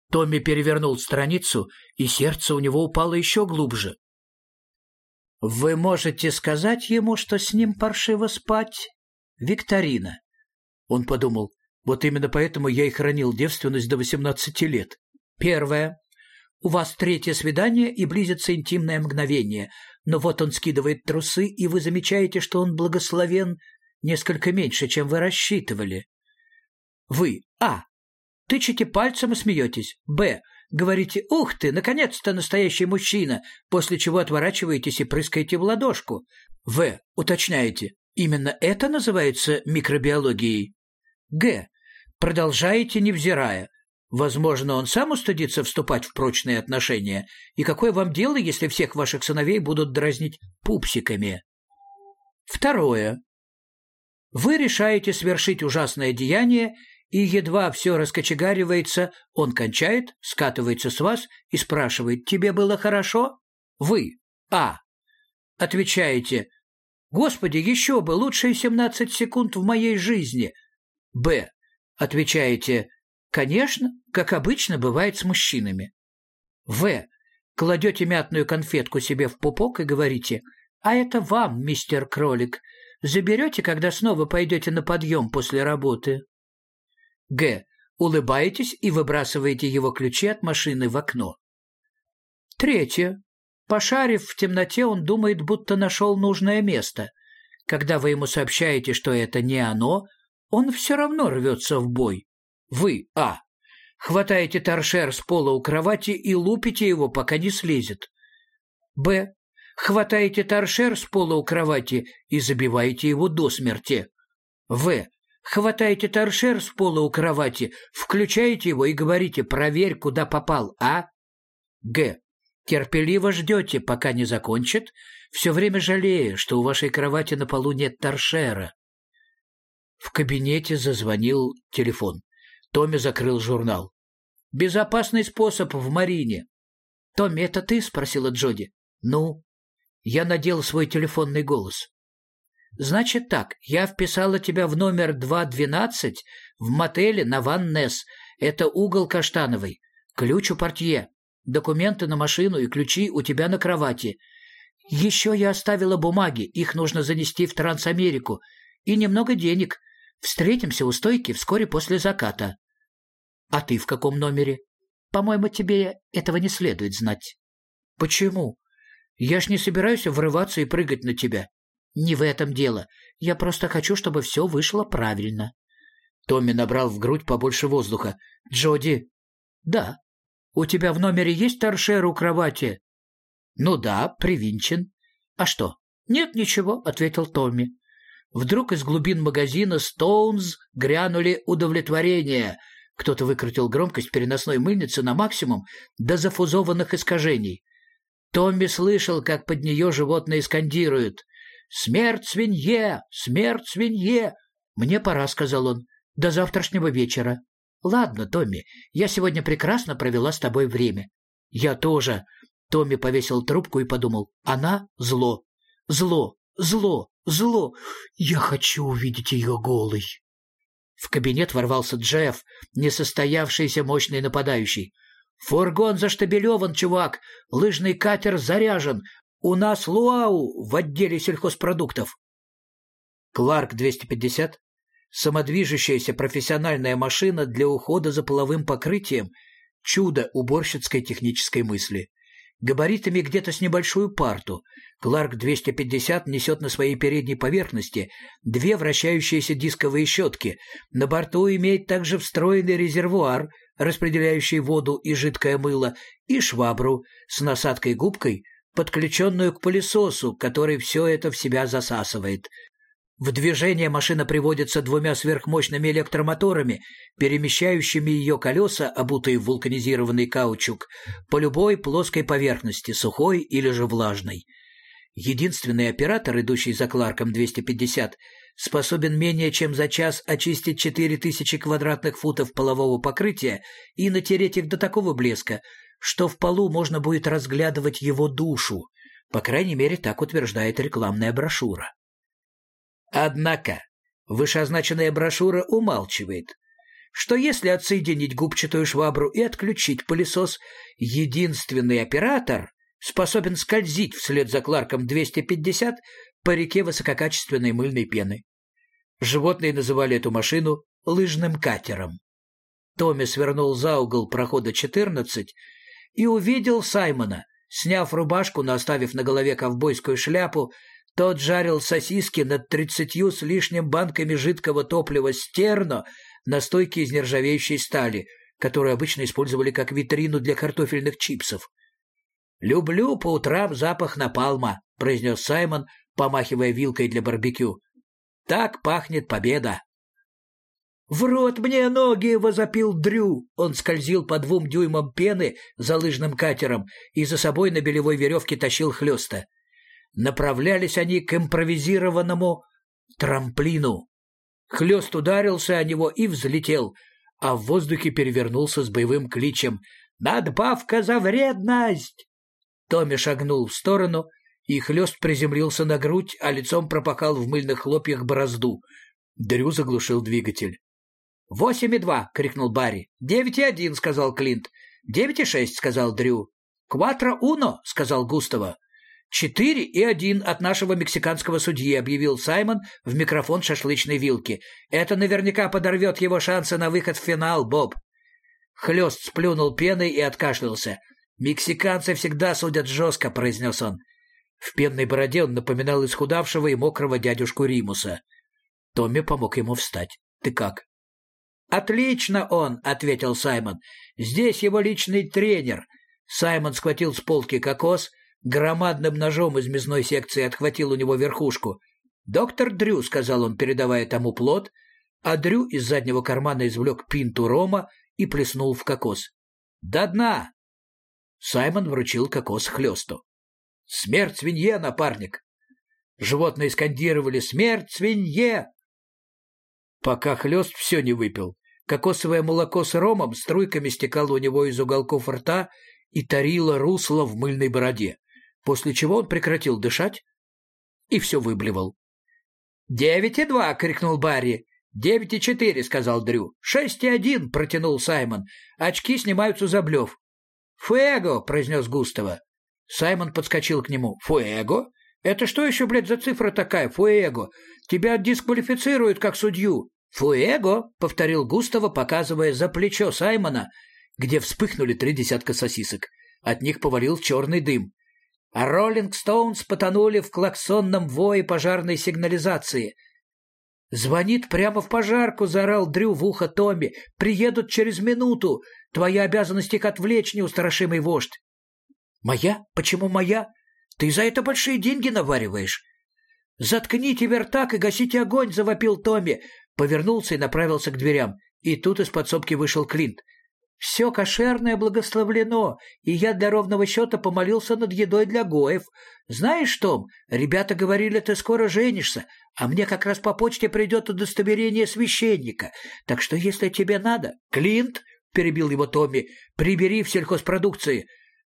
Томми перевернул страницу, и сердце у него упало еще глубже. «Вы можете сказать ему, что с ним паршиво спать? Викторина». Он подумал, вот именно поэтому я и хранил девственность до 18 лет. Первое. У вас третье свидание и близится интимное мгновение, но вот он скидывает трусы, и вы замечаете, что он благословен несколько меньше, чем вы рассчитывали. Вы А. Тычете пальцем и смеетесь. Б. Говорите «Ух ты, наконец-то настоящий мужчина», после чего отворачиваетесь и прыскаете в ладошку. В. Уточняете. Именно это называется микробиологией. Г. Продолжаете, невзирая. Возможно, он сам устыдится вступать в прочные отношения. И какое вам дело, если всех ваших сыновей будут дразнить пупсиками? Второе. Вы решаете совершить ужасное деяние, и едва все раскочегаривается, он кончает, скатывается с вас и спрашивает: «Тебе было хорошо?» Вы А. Отвечаете: «Господи, еще бы, лучшие 17 секунд в моей жизни». Б. Отвечаете: «Конечно, как обычно бывает с мужчинами». В. Кладете мятную конфетку себе в пупок и говорите: «А это вам, мистер Кролик. Заберете, когда снова пойдете на подъем после работы». Г. Улыбаетесь и выбрасываете его ключи от машины в окно. Третье. Пошарив в темноте, он думает, будто нашел нужное место. Когда вы ему сообщаете, что это не оно, он все равно рвется в бой. Вы А. Хватаете торшер с пола у кровати и лупите его, пока не слезет. Б. Хватаете торшер с пола у кровати и забиваете его до смерти. В. Хватаете торшер с пола у кровати, включаете его и говорите: «Проверь, куда попал, а?» Г. Терпеливо ждете, пока не закончит, все время жалея, что у вашей кровати на полу нет торшера. В кабинете зазвонил телефон. Томми закрыл журнал. «Безопасный способ в Марине». «Томми, это ты?» — спросила Джоди. «Ну?» Я надел свой телефонный голос. «Значит так, я вписала тебя в номер 212 в мотеле на Ван Несс. Это угол Каштановой. Ключ у портье. Документы на машину и ключи у тебя на кровати. Еще я оставила бумаги, их нужно занести в Трансамерику. И немного денег. Встретимся у стойки вскоре после заката». «А ты в каком номере?» «По-моему, тебе этого не следует знать». «Почему? Я ж не собираюсь врываться и прыгать на тебя». «Не в этом дело. Я просто хочу, чтобы все вышло правильно». Томми набрал в грудь побольше воздуха. «Джоди?» «Да». «У тебя в номере есть торшер у кровати?» «Ну да, привинчен». «А что?» «Нет, ничего», — ответил Томми. Вдруг из глубин магазина «Стоунз» грянули удовлетворения. Кто-то выкрутил громкость переносной мыльницы на максимум до зафузованных искажений. Томми слышал, как под нее животные скандируют: «Смерть свинье! Смерть свинье!» «Мне пора», — сказал он. «До завтрашнего вечера». «Ладно, Томми, я сегодня прекрасно провела с тобой время». «Я тоже». Томми повесил трубку и подумал: «Она — зло. Зло, зло, зло. Я хочу увидеть ее голой». В кабинет ворвался Джефф, несостоявшийся мощный нападающий. «Фургон заштабелеван, чувак! Лыжный катер заряжен! У нас луау в отделе сельхозпродуктов!» Кларк 250 — самодвижущаяся профессиональная машина для ухода за половым покрытием, чудо уборщицкой технической мысли. Габаритами где-то с небольшую парту. Кларк 250 несет на своей передней поверхности 2 вращающиеся дисковые щетки. На борту имеет также встроенный резервуар, распределяющий воду и жидкое мыло, и швабру с насадкой-губкой, подключенную к пылесосу, который все это в себя засасывает. В движение машина приводится 2 сверхмощными электромоторами, перемещающими ее колеса, обутые в вулканизированный каучук, по любой плоской поверхности, сухой или же влажной. Единственный оператор, идущий за Кларком 250, способен менее чем за час очистить 4000 квадратных футов полового покрытия и натереть их до такого блеска, что в полу можно будет разглядывать его душу. По крайней мере, так утверждает рекламная брошюра. Однако вышеозначенная брошюра умалчивает. что если отсоединить губчатую швабру и отключить пылесос, единственный оператор способен скользить вслед за Кларком 250 по реке высококачественной мыльной пены. Животные называли эту машину лыжным катером. Томми свернул за угол прохода 14 и увидел Саймона. Сняв рубашку, но оставив на голове ковбойскую шляпу, тот жарил сосиски над 30 с лишним банками жидкого топлива «Стерно» на стойке из нержавеющей стали, которую обычно использовали как витрину для картофельных чипсов. «Люблю по утрам запах напалма», — произнес Саймон, помахивая вилкой для барбекю. «Так пахнет победа». «В рот мне ноги!» — возопил Дрю. Он скользил по 2 дюймам пены за лыжным катером и за собой на белевой веревке тащил хлёста. Направлялись они к импровизированному трамплину. Хлёст ударился о него и взлетел, а в воздухе перевернулся с боевым кличем «Надбавка за вредность!». Томми шагнул в сторону, и хлёст приземлился на грудь, а лицом пропахал в мыльных хлопьях борозду. Дрю заглушил двигатель. 8,2 — крикнул Барри. 9,1 — сказал Клинт. 9,6 — сказал Дрю. 4-1 — сказал Густаво. 4,1 от нашего мексиканского судьи, объявил Саймон в микрофон шашлычной вилки. Это наверняка подорвет его шансы на выход в финал, Боб. Хлёст сплюнул пеной и откашлялся. «Мексиканцы всегда судят жестко», — произнес он. В пенной бороде он напоминал исхудавшего и мокрого дядюшку Римуса. Томми помог ему встать. «Ты как?» «Отлично он», — ответил Саймон. «Здесь его личный тренер». Саймон схватил с полки кокос, громадным ножом из мясной секции отхватил у него верхушку. «Доктор Дрю», — сказал он, передавая тому плод, а Дрю из заднего кармана извлек пинту рома и плеснул в кокос. «До дна!» Саймон вручил кокос хлёсту. «Смерть свинье, напарник!» Животные скандировали «Смерть свинье!», пока хлёст все не выпил. Кокосовое молоко с ромом струйками стекало у него из уголков рта и тарило русло в мыльной бороде, после чего он прекратил дышать и все выблевал. 9,2 — крикнул Барри. 9,4 — сказал Дрю. 6,1 — протянул Саймон. Очки снимаются за блев. «Фуэго!» — произнес Густаво. Саймон подскочил к нему. «Фуэго? Это что еще, блядь, за цифра такая, фуэго? Тебя дисквалифицируют как судью». «Фуэго!» — повторил Густаво, показывая за плечо Саймона, где вспыхнули 3 десятка сосисок. От них повалил черный дым. А Роллинг Стоунс потонули в клаксонном вое пожарной сигнализации. «Звонит прямо в пожарку!» — заорал Дрю в ухо Томми. «Приедут через минуту! Твоя обязанность их отвлечь, неустрашимый вождь!» «Моя? Почему моя? Ты за это большие деньги навариваешь!» «Заткните вертак и гасите огонь!» — завопил Томми. Повернулся и направился к дверям. И тут из подсобки вышел Клинт. «Все кошерное благословлено, и я для ровного счета помолился над едой для гоев. Знаешь, Том, ребята говорили, ты скоро женишься, а мне как раз по почте придет удостоверение священника. Так что, если тебе надо...» «Клинт!» — перебил его Томми. «Прибери в сельхозпродукции.